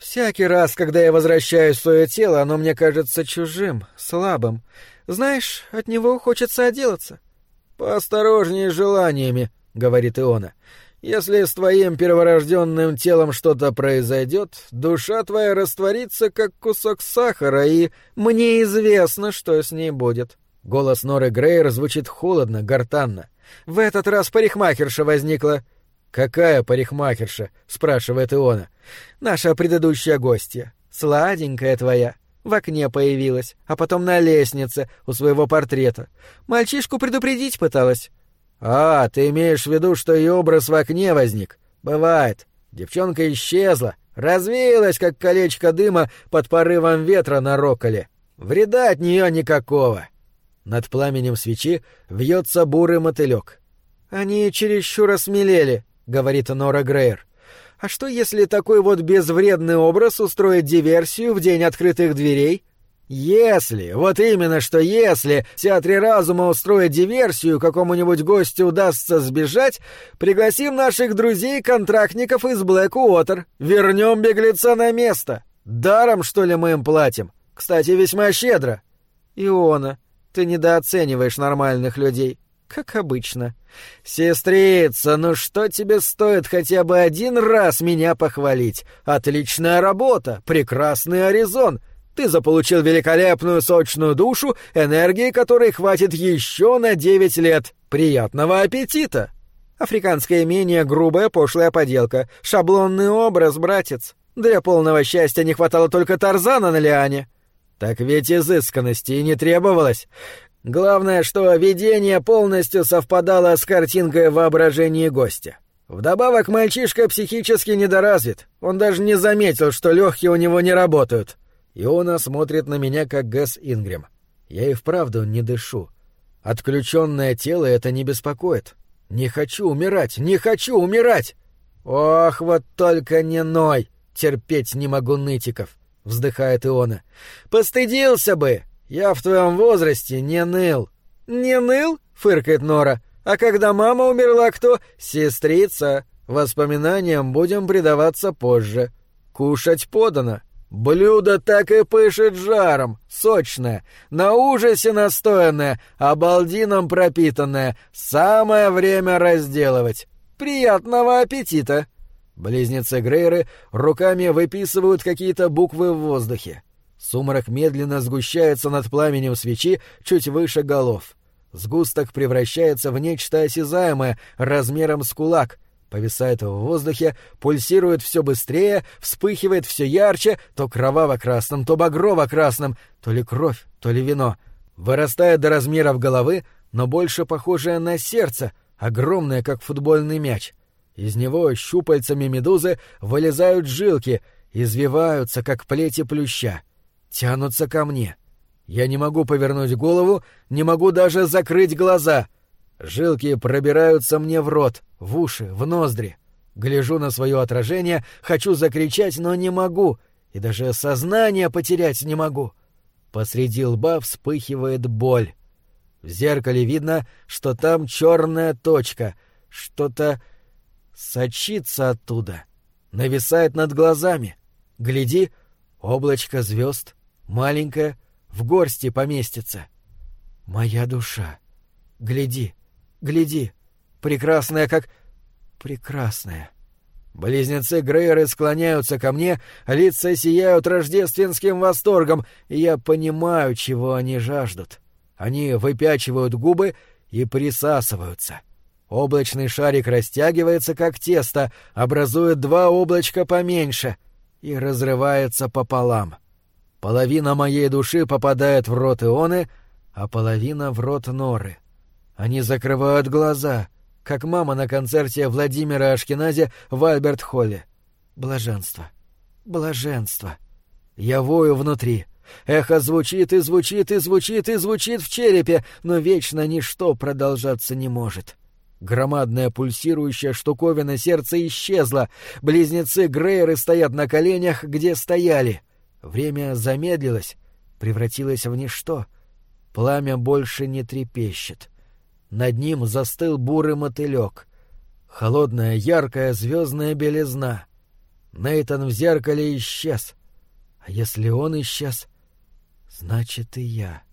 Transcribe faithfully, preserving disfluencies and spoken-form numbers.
Всякий раз, когда я возвращаюсь в свое тело, оно мне кажется чужим, слабым. Знаешь, от него хочется отделаться. «Поосторожнее с желаниями», — говорит Иона. «Если с твоим перворожденным телом что-то произойдет, душа твоя растворится, как кусок сахара, и мне известно, что с ней будет». Голос Норы Грейер звучит холодно, гортанно. «В этот раз парикмахерша возникла». «Какая парикмахерша?» — спрашивает Иона. «Наша предыдущая гостья. Сладенькая твоя. В окне появилась, а потом на лестнице у своего портрета. Мальчишку предупредить пыталась». «А, ты имеешь в виду, что ее образ в окне возник? Бывает. Девчонка исчезла, развеялась, как колечко дыма под порывом ветра на роколе. Вреда от нее никакого». Над пламенем свечи вьется бурый мотылек. «Они чересчур осмелели», — говорит Нора Грейер. «А что, если такой вот безвредный образ устроит диверсию в день открытых дверей?» «Если, вот именно что если в Театре Разума устроит диверсию, какому-нибудь гостю удастся сбежать, пригласим наших друзей-контрактников из Блэк-Уотер, вернем беглеца на место. Даром, что ли, мы им платим? Кстати, весьма щедро». «Иона, ты недооцениваешь нормальных людей, как обычно». «Сестрица, ну что тебе стоит хотя бы один раз меня похвалить? Отличная работа, прекрасный горизонт. Ты заполучил великолепную сочную душу, энергии которой хватит еще на девять лет. Приятного аппетита!» «Африканское имение — грубая пошлая поделка. Шаблонный образ, братец. Для полного счастья не хватало только Тарзана на лиане». «Так ведь изысканности и не требовалось. Главное, что видение полностью совпадало с картинкой в воображении гостя. Вдобавок мальчишка психически недоразвит. Он даже не заметил, что легкие у него не работают». Иона смотрит на меня, как Гэс Ингрэм. Я и вправду не дышу. Отключенное тело это не беспокоит. Не хочу умирать, не хочу умирать! «Ох, вот только не ной! Терпеть не могу нытиков!» — вздыхает Иона. «Постыдился бы! Я в твоем возрасте не ныл». «Не ныл?» — фыркает Нора. «А когда мама умерла, кто?» «Сестрица. Воспоминаниям будем предаваться позже. Кушать подано. Блюдо так и пышет жаром, сочное, на ужасе настоянное, обалдином пропитанное. Самое время разделывать. Приятного аппетита!» Близнецы Грейеры руками выписывают какие-то буквы в воздухе. Сумрак медленно сгущается над пламенем свечи чуть выше голов. Сгусток превращается в нечто осязаемое размером с кулак, повисает в воздухе, пульсирует все быстрее, вспыхивает все ярче, то кроваво-красным, то багрово-красным, то ли кровь, то ли вино. Вырастает до размеров головы, но больше похожее на сердце, огромное, как футбольный мяч. Из него щупальцами медузы вылезают жилки, извиваются, как плети плюща. Тянутся ко мне. Я не могу повернуть голову, не могу даже закрыть глаза. Жилки пробираются мне в рот, в уши, в ноздри. Гляжу на свое отражение, хочу закричать, но не могу, и даже сознание потерять не могу. Посреди лба вспыхивает боль. В зеркале видно, что там черная точка, что-то сочится оттуда, нависает над глазами. Гляди, облачко звезд, маленькое, в горсти поместится. Моя душа. Гляди, гляди, прекрасная как... прекрасная. Близнецы Грейеры склоняются ко мне, лица сияют рождественским восторгом, и я понимаю, чего они жаждут. Они выпячивают губы и присасываются. Облачный шарик растягивается, как тесто, образует два облачка поменьше и разрывается пополам. Половина моей души попадает в рот Ионы, а половина в рот Норы. Они закрывают глаза, как мама на концерте Владимира Ашкенази в Альберт-Холле. Блаженство, блаженство. Я вою внутри. Эхо звучит и звучит и звучит и звучит в черепе, но вечно ничто продолжаться не может. Громадная пульсирующая штуковина сердца исчезла. Близнецы Грейеры стоят на коленях, где стояли. Время замедлилось, превратилось в ничто. Пламя больше не трепещет. Над ним застыл бурый мотылек. Холодная, яркая звездная белизна. Нейтан в зеркале исчез. А если он исчез, значит и я.